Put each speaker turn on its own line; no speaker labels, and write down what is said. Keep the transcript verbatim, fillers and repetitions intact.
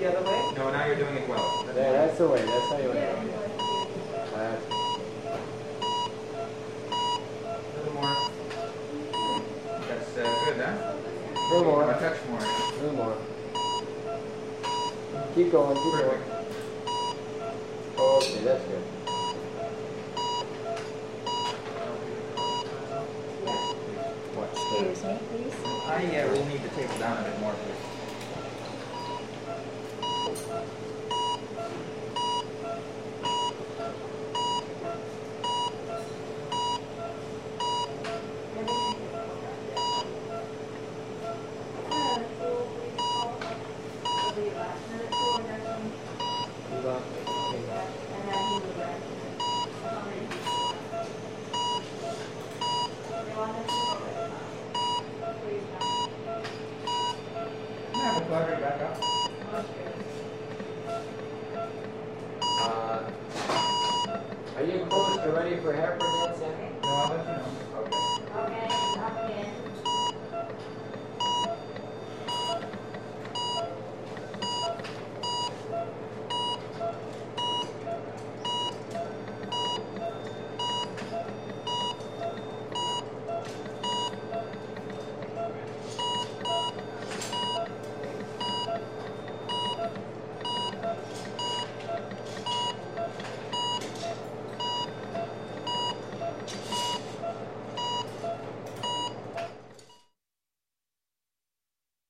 the other way?
No, now you're doing it well. That's
Yeah, that's the way. That's how you want to go. Uh,
a little more. That's uh, good, huh?
a little more.
A touch more.
A little more. Keep going, keep
Perfect.
going. Okay, that's good.
Watch
Excuse me, please.
I uh, will need to take it down a bit more, please.
Move on. Okay.
Can I have a plug right back up?
Uh, are you close to ready for Hereford yet?